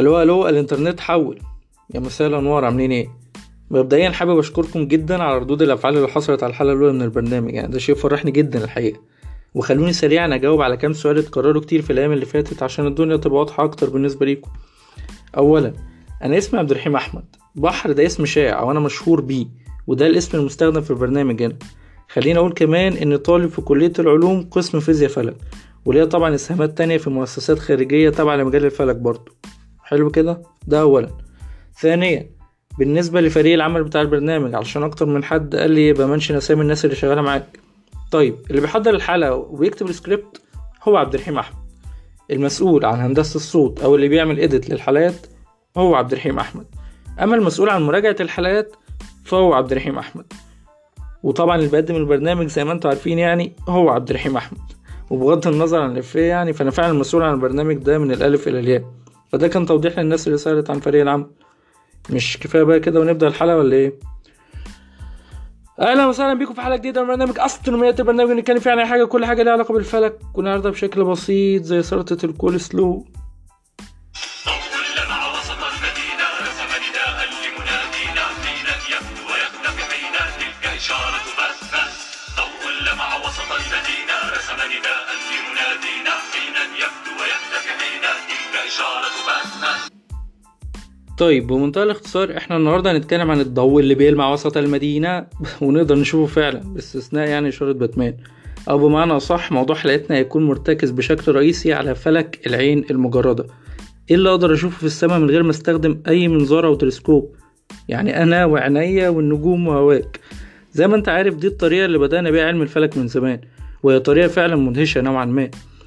الو الو الانترنت حول. يا مساء الانوار، عاملين ايه؟ مبدئيا حابب اشكركم جدا على ردود الافعال اللي حصلت على الحلقه الاولى من البرنامج، يعني ده شيء فرحني جدا الحقيقه. وخلوني سريعا اجاوب على كام سؤال اتكرروا كتير في الايام اللي فاتت عشان الدنيا تبقى واضحه اكتر بالنسبه ليكم. اولا، انا اسمي عبد الرحيم احمد. بحر ده اسم شائع وانا مشهور بيه، وده الاسم المستخدم في البرنامج هنا. خليني اقول كمان اني طالب في كليه العلوم قسم فيزياء فلك، وليا طبعا اسهامات تانية في مؤسسات خارجيه تابعه لمجال الفلك برضو. حلو كده، ده اولا. ثانيا، بالنسبه لفريق العمل بتاع البرنامج، علشان اكتر من حد قال لي يبقى منشن اسامي الناس اللي شغاله معاك. طيب، اللي بيحضر الحلقه ويكتب السكريبت هو عبد الرحيم احمد. المسؤول عن هندسه الصوت او اللي بيعمل اديت للحلقات هو عبد الرحيم احمد. اما المسؤول عن مراجعه الحلقات فهو عبد الرحيم احمد. وطبعا اللي بيقدم البرنامج زي ما انتم عارفين يعني هو عبد الرحيم احمد. وبغض النظر عن الافيه يعني، فانا فعلا المسؤول عن البرنامج ده من الالف الى الياء. فده كان توضيح للناس اللي سألت عن فريق العمل. مش كفايه بقى كده ونبدا الحلقه ولا ايه؟ اهلا وسهلا بيكم في حلقه جديده من برنامج استرونوميات، البرنامج اللي نتكلم فيه عن حاجه، كل حاجه ليها علاقه بالفلك، والنهارده بشكل بسيط زي سلطه الكول سلو. طيب، بمنتهى الاختصار احنا النهارده هنتكلم عن الضوء اللي بيلمع وسط المدينه ونقدر نشوفه فعلا باستثناء يعني اشاره باتمان، او بمعنى صح موضوع حلقتنا هيكون مرتكز بشكل رئيسي على فلك العين المجرده. ايه اللي اقدر اشوفه في السماء من غير ما استخدم اي منظار او تلسكوب؟ يعني انا وعينيا والنجوم وهواك. زي ما انت عارف، دي الطريقه اللي بدأنا بيها علم الفلك من زمان، وهي طريقه فعلا مدهشه نوعا ما.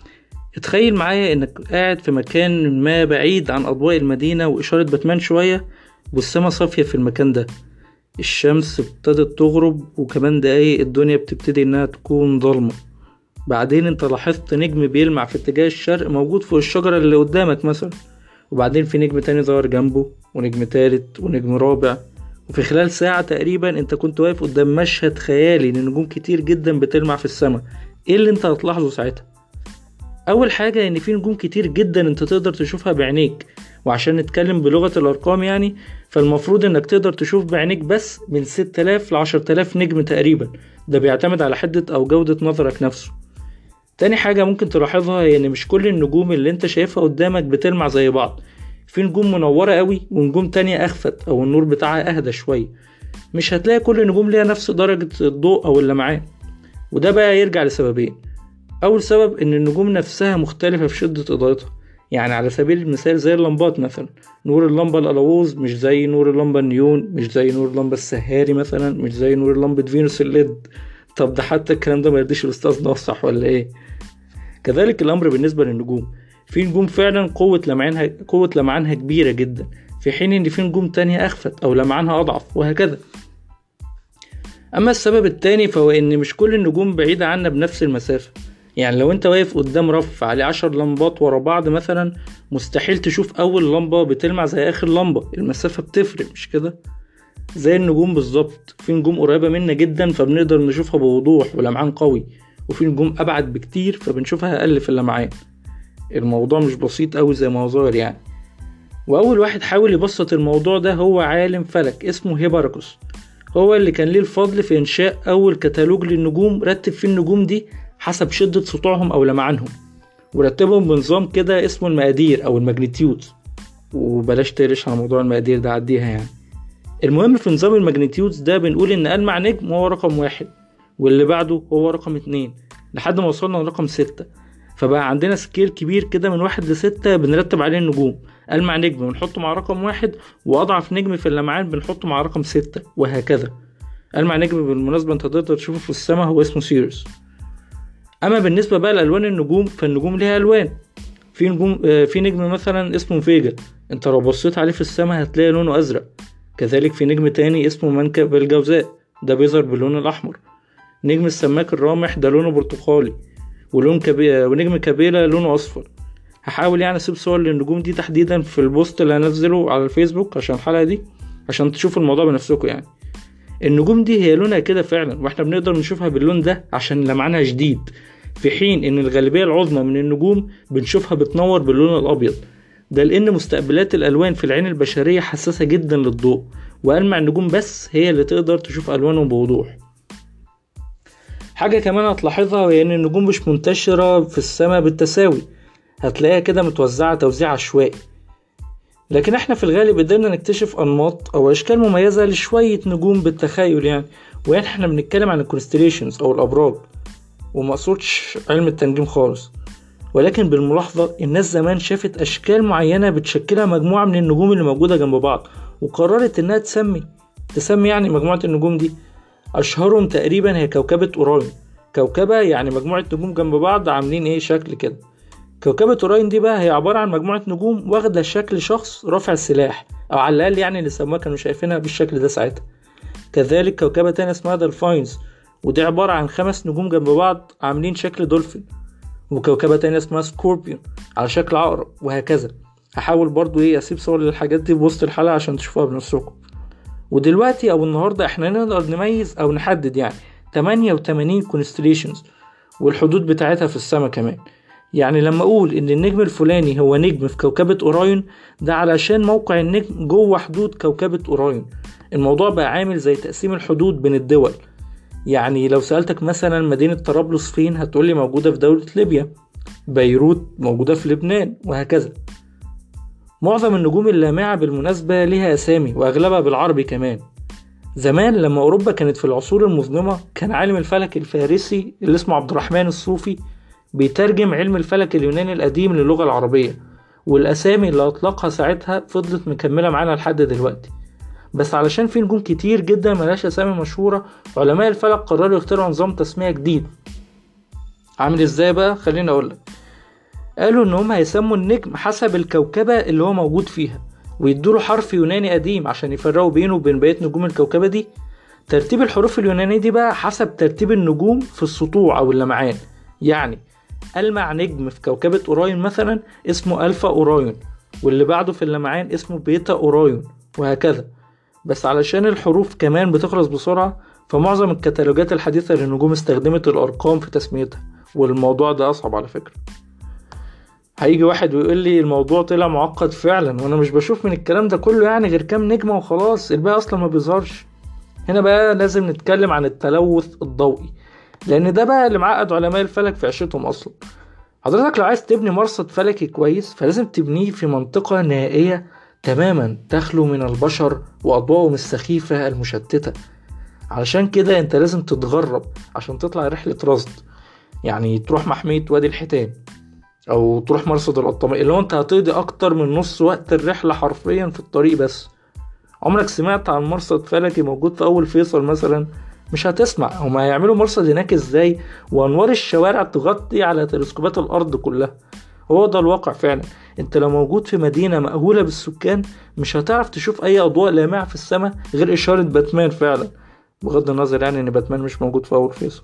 اتخيل معايا انك قاعد في مكان ما بعيد عن اضواء المدينة واشارة باتمان شوية، والسما صافية في المكان ده. الشمس ابتدت تغرب، وكمان دقايق الدنيا بتبتدي انها تكون ضلمة. بعدين انت لاحظت نجم بيلمع في اتجاه الشرق موجود فوق الشجرة اللي قدامك مثلا، وبعدين في نجم تاني ظهر جنبه، ونجم تالت، ونجم رابع. وفي خلال ساعة تقريبا انت كنت واقف قدام مشهد خيالي لنجوم كتير جدا بتلمع في السماء. ايه اللي انت هتلاحظه ساعتها؟ اول حاجة ان في نجوم كتير جدا انت تقدر تشوفها بعينيك، وعشان نتكلم بلغة الارقام يعني، فالمفروض انك تقدر تشوف بعينيك بس من 6000 ل 10000 نجم تقريبا. ده بيعتمد على حدة او جودة نظرك نفسه. تاني حاجة ممكن تلاحظها هي ان مش كل النجوم اللي انت شايفها قدامك بتلمع زي بعض. في نجوم منورة قوي ونجوم تانية اخفت او النور بتاعها اهدى شوية. مش هتلاقي كل النجوم ليها نفس درجة الضوء او اللمعان، وده بقى يرجع لسببين. اول سبب ان النجوم نفسها مختلفة في شدة اضاءتها. يعني على سبيل المثال زي اللمبات مثلا، نور اللمبة الالووز مش زي نور اللمبة النيون، مش زي نور اللمبة السهاري مثلا، مش زي نور اللمبة فينوس الليد. طب ده حتى الكلام ده ما يرضيش الاستاذ نصح ولا ايه؟ كذلك الامر بالنسبة للنجوم. في نجوم فعلا قوة لمعانها كبيرة جدا، في حين ان في نجوم تانية اخفت او لمعانها اضعف، وهكذا. اما السبب التاني فهو ان مش كل النجوم بعيدة عنا بنفس المسافة. يعني لو انت واقف قدام رف عليه 10 لمبات ورا بعض مثلا، مستحيل تشوف اول لمبة بتلمع زي اخر لمبة. المسافة بتفرق، مش كده؟ زي النجوم بالظبط، في نجوم قريبة منا جدا فبنقدر نشوفها بوضوح ولمعان قوي، وفي نجوم ابعد بكتير فبنشوفها اقل في اللمعان. الموضوع مش بسيط قوي زي ما هو ظاهر يعني. واول واحد حاول يبسط الموضوع ده هو عالم فلك اسمه هيباركوس. هو اللي كان ليه الفضل في انشاء اول كتالوج للنجوم، رتب فيه النجوم دي حسب شدة سطوعهم او لمعانهم، ورتبهم بنظام كده اسمه المقادير او الماجنتيودز. وبلاش تقرش على موضوع المقادير ده، عديها يعني. المهم في نظام الماجنتيودز ده بنقول ان ألمع نجم هو رقم 1، واللي بعده هو رقم 2، لحد ما وصلنا لرقم 6. فبقى عندنا سكيل كبير كده من 1 ل6 بنرتب عليه النجوم. ألمع نجم بنحطه مع رقم 1، وأضعف نجم في اللمعان بنحطه مع رقم 6، وهكذا. ألمع نجم بالمناسبة انت تقدر تشوفه في السماء هو اسمه سيريوس. اما بالنسبه بقى لالوان النجوم، فالنجوم ليها الوان. في نجم مثلا اسمه فيجا، انت لو بصيت عليه في السماء هتلاقي لونه ازرق. كذلك في نجم تاني اسمه منكب الجوزاء، ده بيظهر باللون الاحمر. نجم السماك الرامح ده لونه برتقالي، ونجم كابيلا لونه اصفر. هحاول يعني اسيب صور للنجوم دي تحديدا في البوست اللي هنزله على الفيسبوك عشان الحلقه دي، عشان تشوفوا الموضوع بنفسكم يعني. النجوم دي هي لونها كده فعلا، واحنا بنقدر نشوفها باللون ده عشان لمعانها شديد، في حين ان الغالبية العظمى من النجوم بنشوفها بتنور باللون الابيض. ده لأن مستقبلات الألوان في العين البشرية حساسة جدا للضوء، وألمع النجوم بس هي اللي تقدر تشوف ألوانهم بوضوح. حاجة كمان هتلاحظها وهي إن النجوم مش منتشرة في السماء بالتساوي، هتلاقيها كده متوزعة توزيع عشوائي. لكن احنا في الغالب قدرنا نكتشف أنماط أو أشكال مميزة لشوية نجوم بالتخيل يعني، وهنا احنا بنتكلم عن الكونستليشنز أو الأبراج، ومقصودش علم التنجيم خالص. ولكن بالملاحظة الناس زمان شافت أشكال معينة بتشكلها مجموعة من النجوم اللي موجودة جنب بعض، وقررت إنها تسمي يعني مجموعة النجوم دي. أشهرهم تقريبا هي كوكبة أوراين. كوكبة يعني مجموعة نجوم جنب بعض عاملين شكل كده. كوكبة أوراين دي بقى هي عبارة عن مجموعة نجوم واخدة شكل شخص رافع السلاح، أو على الأقل يعني اللي سموها كانوا شايفينها بالشكل ده ساعتها. كذلك كوكبة تانية اسمها دلفاينز، ودي عبارة عن 5 نجوم جنب بعض عاملين شكل دولفين. وكوكبة تانية اسمها سكوربيون على شكل عقرب، وهكذا. هحاول برضو اسيب صور للحاجات دي بوسط الحلقة عشان تشوفوها بنفسكم. ودلوقتي او النهاردة احنا نقدر نميز او نحدد يعني 88 constellations والحدود بتاعتها في السماء كمان. يعني لما اقول ان النجم الفلاني هو نجم في كوكبة اوراين، ده علشان موقع النجم جوه حدود كوكبة اوراين. الموضوع بقى عامل زي تقسيم الحدود بين الدول. يعني لو سألتك مثلا مدينة طرابلس فين، هتقولي موجودة في دولة ليبيا. بيروت موجودة في لبنان، وهكذا. معظم النجوم اللامعة بالمناسبة ليها أسامي، وأغلبها بالعربي كمان. زمان لما أوروبا كانت في العصور المظلمة، كان عالم الفلك الفارسي اللي اسمه عبد الرحمن الصوفي بيترجم علم الفلك اليوناني القديم للغة العربية، والأسامي اللي أطلقها ساعتها فضلت مكملة معانا لحد دلوقتي. بس علشان في نجوم كتير جدا ملاش أسامي مشهورة، علماء الفلك قرروا يخترعوا نظام تسمية جديد. عامل ازاي بقى؟ خليني أقولك. قالوا ان هم هيسموا النجم حسب الكوكبة اللي هو موجود فيها، ويدوله حرف يوناني قديم عشان يفرقوا بينه وبين بقية نجوم الكوكبة دي. ترتيب الحروف اليونانية دي بقى حسب ترتيب النجوم في السطوع او اللمعان. يعني ألمع نجم في كوكبة أوراين مثلا اسمه ألفا أوراين، واللي بعده في اللمعان اسمه بيتا أوراين، وهكذا. بس علشان الحروف كمان بتخلص بسرعة، فمعظم الكتالوجات الحديثة للنجوم استخدمت الأرقام في تسميتها، والموضوع ده أصعب على فكرة. هيجي واحد ويقول لي الموضوع طلع معقد فعلا، وانا مش بشوف من الكلام ده كله يعني غير كام نجمة وخلاص، الباقي اصلا ما بيظهرش. هنا بقى لازم نتكلم عن التلوث الضوئي، لان ده بقى اللي معقد علماء الفلك في عيشتهم اصلا. حضرتك لو عايز تبني مرصد فلكي كويس، فلازم تبنيه في منطقة نائية تماما تخلو من البشر واضواءهم السخيفة المشتتة. علشان كده انت لازم تتغرب عشان تطلع رحلة رصد، يعني تروح محمية وادي الحيتان او تروح مرصد القطامية، اللي هو انت هتقضي اكتر من نص وقت الرحلة حرفيا في الطريق. بس عمرك سمعت عن مرصد فلكي موجود في اول فيصل مثلا؟ مش هتسمع. هما هيعملوا مرصد هناك ازاي وانوار الشوارع تغطي على تلسكوبات الارض كلها؟ هو ده الواقع فعلا. انت لو موجود في مدينة مأهولة بالسكان، مش هتعرف تشوف اي اضواء لامعة في السماء غير اشارة باتمان فعلا، بغض النظر يعني ان باتمان مش موجود في اول فيصل.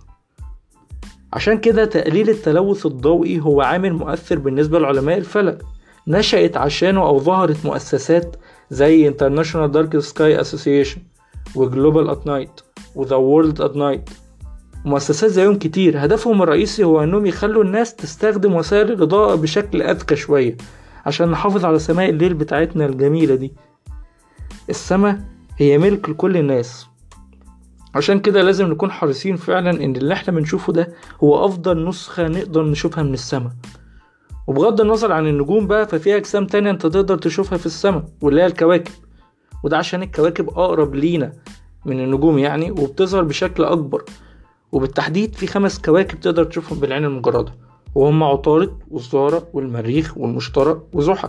عشان كده تقليل التلوث الضوئي هو عامل مؤثر بالنسبة لعلماء الفلك. نشأت عشانه أو ظهرت مؤسسات زي International Dark Sky Association وGlobal at Night وThe World at Night، مؤسسات زيهم كتير. هدفهم الرئيسي هو أنهم يخلوا الناس تستخدم وسائل الإضاءة بشكل أذكى شوية عشان نحافظ على سماء الليل بتاعتنا الجميلة دي. السماء هي ملك لكل الناس، عشان كده لازم نكون حريصين فعلا ان اللي احنا بنشوفه ده هو افضل نسخة نقدر نشوفها من السماء. وبغض النظر عن النجوم بقى، ففي اجسام تانية انت تقدر تشوفها في السماء، واللي هي الكواكب. وده عشان الكواكب اقرب لينا من النجوم يعني، وبتظهر بشكل اكبر. وبالتحديد في 5 كواكب تقدر تشوفهم بالعين المجردة، وهم عطارد والزهرة والمريخ والمشتري وزحل.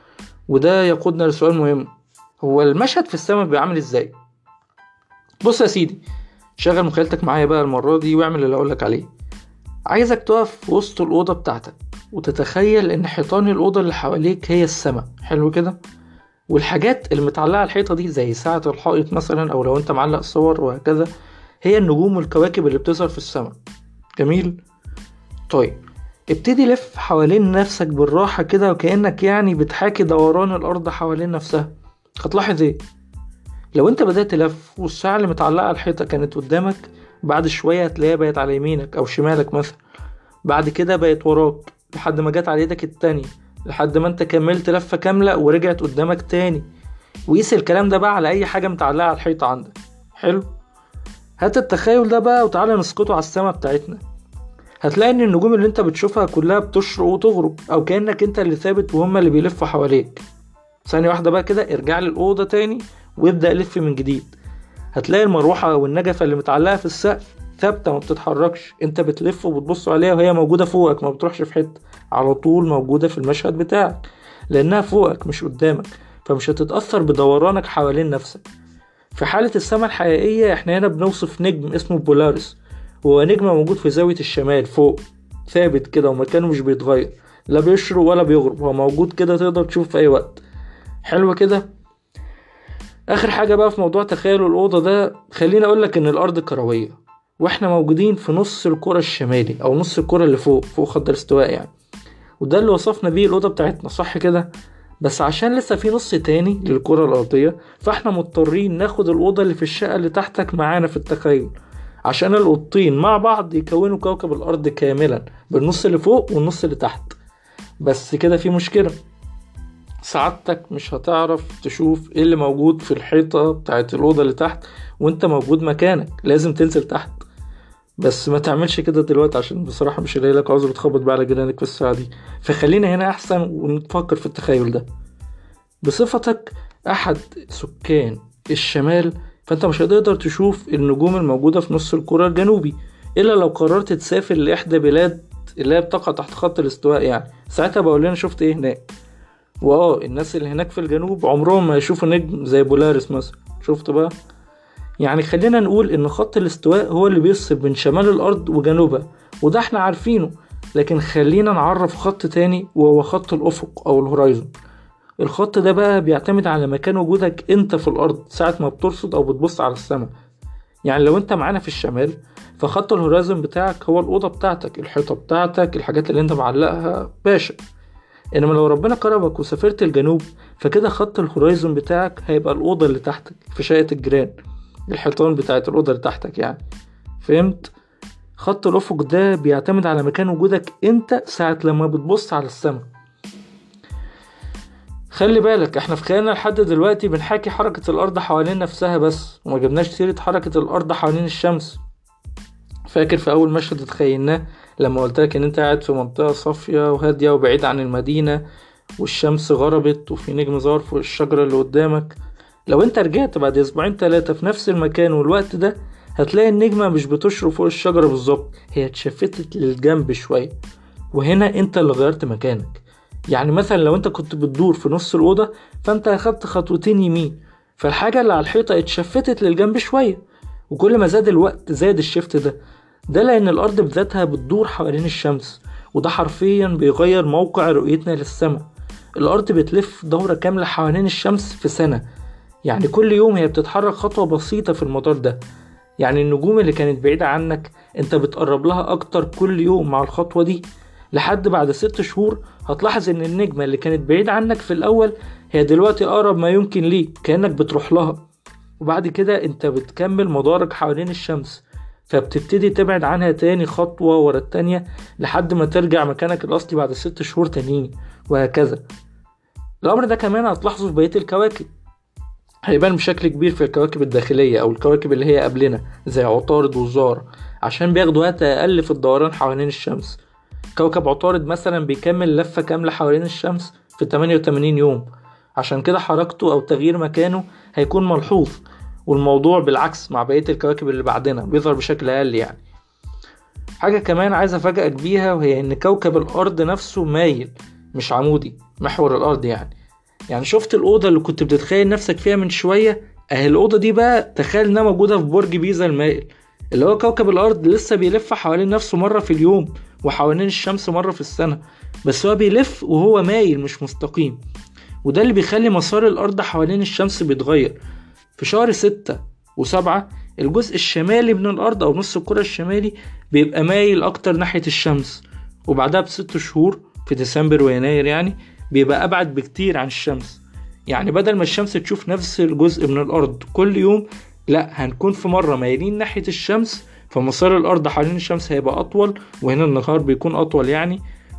وده يقودنا لسؤال مهم، هو المشهد في السماء بيعمل ازاي؟ بص يا سيدي، شغل مخيلتك معايا بقى المرة دي واعمل اللي اقولك عليه. عايزك تقف في وسط الأوضة بتاعتك وتتخيل ان حيطان الأوضة اللي حواليك هي السماء. حلو كده؟ والحاجات اللي متعلقة على الحيطة دي زي ساعة الحائط مثلا، او لو انت معلق صور وهكذا، هي النجوم والكواكب اللي بتظهر في السماء. جميل؟ طيب ابتدي لف حوالين نفسك بالراحة كده، وكأنك يعني بتحاكي دوران الأرض حوالين نفسها. هتلاحظ ايه؟ لو انت بدأت لف والساعة اللي متعلقة على الحيطة كانت قدامك، بعد شوية هتلاقيها بقت على يمينك او شمالك مثلا، بعد كده بقت وراك لحد ما جت على ايدك التانية، لحد ما انت كملت لفة كاملة ورجعت قدامك تاني. وقيس الكلام ده بقى على اي حاجة متعلقة على الحيطة عندك. حلو. هات التخيل ده بقى وتعالى نسقطه على السماء بتاعتنا. هتلاقي ان النجوم اللي انت بتشوفها كلها بتشرق وتغرب، او كأنك انت اللي ثابت وهما اللي بيلفوا حواليك. ثانية واحدة بقى كده، ارجع للأوضة تاني وابدأ لف من جديد. هتلاقي المروحة والنجفة اللي متعلقة في السقف ثابتة ما بتتحركش، انت بتلف وبتبص عليها وهي موجودة فوقك، ما بتروحش في حتة، على طول موجودة في المشهد بتاعك، لأنها فوقك مش قدامك، فمش هتتأثر بدورانك حوالين نفسك. في حالة السماء الحقيقية احنا هنا بنوصف نجم اسمه بولاريس، هو نجم موجود في زاوية الشمال فوق، ثابت كده ومكانه مش بيتغير، لا بيشرق ولا بيغرب، هو موجود كده تقدر تشوف في أي وقت. حلو كده. آخر حاجة بقى في موضوع تخيل الأوضة ده، خليني أقولك إن الأرض كروية، وإحنا موجودين في نص الكرة الشمالي أو نص الكرة اللي فوق خط الاستواء يعني، وده اللي وصفنا بيه الأوضة بتاعتنا، صح كده؟ بس عشان لسه في نص تاني للكرة الأرضية، فإحنا مضطرين ناخد الأوضة اللي في الشقة اللي تحتك معانا في التخيل، عشان الأوضتين مع بعض يكونوا كوكب الأرض كاملا، بالنص اللي فوق والنص اللي تحت. بس كده في مشكلة، سعادتك مش هتعرف تشوف ايه اللي موجود في الحيطة بتاعت الأوضة اللي تحت وانت موجود مكانك، لازم تنزل تحت. بس ما تعملش كده دلوقتي، عشان بصراحة مش هلاقي لك عذر تخبط بقى على جيرانك في الساعة دي، فخلينا هنا أحسن ونفكر في التخيل ده. بصفتك أحد سكان الشمال، فأنت مش هتقدر تشوف النجوم الموجودة في نص الكرة الجنوبي إلا لو قررت تسافر لإحدى بلاد اللي هي بتقع تحت خط الاستواء يعني، ساعتها بقول لنا شفت إيه هناك. الناس اللي هناك في الجنوب عمرهم ما يشوفوا نجم زي بولاريس مثلا، شفت بقى؟ يعني خلينا نقول ان خط الاستواء هو اللي بيفصل بين شمال الارض وجنوبها، وده احنا عارفينه، لكن خلينا نعرف خط تاني وهو خط الافق او الهورايزون. الخط ده بقى بيعتمد على مكان وجودك انت في الارض ساعة ما بترصد او بتبص على السماء. يعني لو انت معانا في الشمال، فخط الهورايزون بتاعك هو الأوضة بتاعتك، الحيطة بتاعتك، الحاجات اللي انت معلقها باشا. انما لو ربنا كرمك وسافرت الجنوب، فكده خط الهورايزون بتاعك هيبقى الأوضة اللي تحتك في شقة الجيران، الحيطان بتاعت الأوضة اللي تحتك يعني. فهمت؟ خط الأفق ده بيعتمد على مكان وجودك انت ساعة لما بتبص على السماء. خلي بالك احنا في خيالنا لحد دلوقتي بنحاكي حركة الأرض حوالين نفسها بس، وما جبناش سيرة حركة الأرض حوالين الشمس. فاكر في أول مشهد اتخيلناه لما قلتلك ان انت قاعد في منطقة صافية وهادية وبعيد عن المدينة، والشمس غربت وفي نجم ظهر فوق الشجرة اللي قدامك؟ لو انت رجعت بعد اسبوعين 3 في نفس المكان والوقت ده، هتلاقي النجمة مش بتشرق فوق الشجرة بالظبط، هي اتشفتت للجنب شوية، وهنا انت اللي غيرت مكانك. يعني مثلا لو انت كنت بتدور في نص الأوضة، فانت اخدت خطوتين يمين، فالحاجة اللي على الحيطة اتشفتت للجنب شوية. وكل ما زاد الوقت زاد الشفت ده لأن الأرض بذاتها بتدور حوالين الشمس، وده حرفيا بيغير موقع رؤيتنا للسماء. الأرض بتلف دورة كاملة حوالين الشمس في سنة، يعني كل يوم هي بتتحرك خطوة بسيطة في المدار ده. يعني النجوم اللي كانت بعيدة عنك انت بتقرب لها أكتر كل يوم مع الخطوة دي، لحد بعد 6 شهور هتلاحظ ان النجمة اللي كانت بعيدة عنك في الأول هي دلوقتي أقرب ما يمكن ليك، كأنك بتروح لها. وبعد كده انت بتكمل مدارك حوالين الشمس، فبتبتدي تبعد عنها تاني خطوة ورا التانية لحد ما ترجع مكانك الأصلي بعد 6 شهور تانيين، وهكذا. الأمر ده كمان هتلاحظه في بقية الكواكب، هيبان بشكل كبير في الكواكب الداخلية أو الكواكب اللي هي قبلنا زي عطارد والزهرة، عشان بياخدوا وقت أقل في الدوران حوالين الشمس. كوكب عطارد مثلا بيكمل لفة كاملة حوالين الشمس في 88 يوم، عشان كده حركته أو تغيير مكانه هيكون ملحوظ. والموضوع بالعكس مع بقية الكواكب اللي بعدنا بيظهر بشكل أقل يعني. حاجة كمان عايز أفاجئك بيها، وهي إن كوكب الأرض نفسه مايل مش عمودي، محور الأرض يعني شفت الأوضة اللي كنت بتتخيل نفسك فيها من شوية؟ أهي الأوضة دي بقى تخيل إنها موجودة في برج بيزا المائل، اللي هو كوكب الأرض لسه بيلف حوالين نفسه مرة في اليوم وحوالين الشمس مرة في السنة، بس هو بيلف وهو مايل مش مستقيم. وده اللي بيخلي مسار الأرض حوالين الشمس بيتغير. في شهر 6 و7 الجزء الشمالي من الأرض أو نص الكرة الشمالي بيبقى مايل أكتر ناحية الشمس، وبعدها ب6 شهور في ديسمبر ويناير يعني بيبقى أبعد بكتير عن الشمس. يعني بدل ما الشمس تشوف نفس الجزء من الأرض كل يوم، لا، هنكون في مرة مايلين ناحية الشمس، فمسار الأرض حوالين الشمس هيبقى أطول، وهنا النهار بيكون أطول يعني،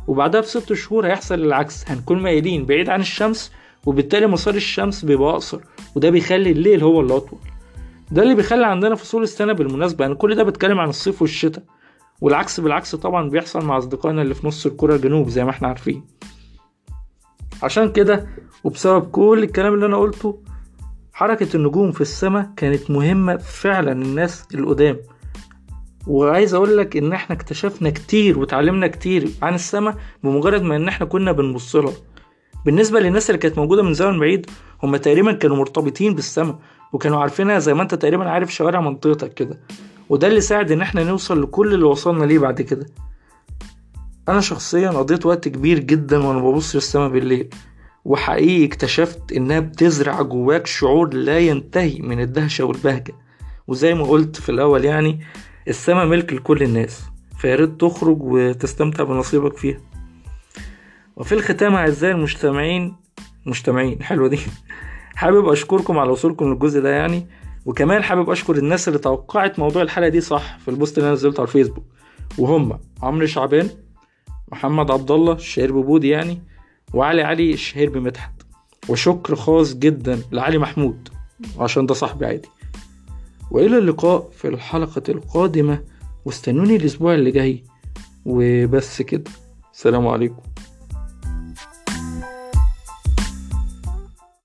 وبعدها ب6 شهور هيحصل العكس، هنكون مايلين بعيد عن الشمس، وبالتالي مسار الشمس بيبقى اقصر، وده بيخلي الليل هو اللي اطول. ده اللي بيخلي عندنا فصول السنة بالمناسبة. انا كل ده بتكلم عن الصيف والشتاء، والعكس بالعكس طبعا بيحصل مع اصدقائنا اللي في نص الكرة الجنوب زي ما احنا عارفين. عشان كده وبسبب كل الكلام اللي انا قلته، حركة النجوم في السماء كانت مهمة فعلا الناس القدام. وعايز اقول لك ان احنا اكتشفنا كتير وتعلمنا كتير عن السماء بمجرد ما ان احنا كنا بنبص لها. بالنسبة للناس اللي كانت موجودة من زمن بعيد، هم تقريبا كانوا مرتبطين بالسماء وكانوا عارفينها زي ما انت تقريبا عارف شوارع منطقتك كده، وده اللي ساعد ان احنا نوصل لكل اللي وصلنا ليه بعد كده. انا شخصيا قضيت وقت كبير جدا وانا ببص للسماء بالليل، وحقيقي اكتشفت انها بتزرع جواك شعور لا ينتهي من الدهشة والبهجة. وزي ما قلت في الاول يعني السماء ملك لكل الناس، فياريت تخرج وتستمتع بنصيبك فيها. وفي الختام اعزائي المجتمعين حلوة دي حابب اشكركم على وصولكم للجزء ده يعني. وكمان حابب اشكر الناس اللي توقعت موضوع الحلقة دي صح في البوست اللي انا نزلته على الفيسبوك، وهم عمرو شعبان، محمد عبد الله الشهير ببودي يعني، وعلي الشهير بمدحت. وشكر خاص جدا لعلي محمود عشان ده صاحبي عادي. والى اللقاء في الحلقة القادمة، واستنوني الاسبوع اللي جاي. وبس كده، السلام عليكم.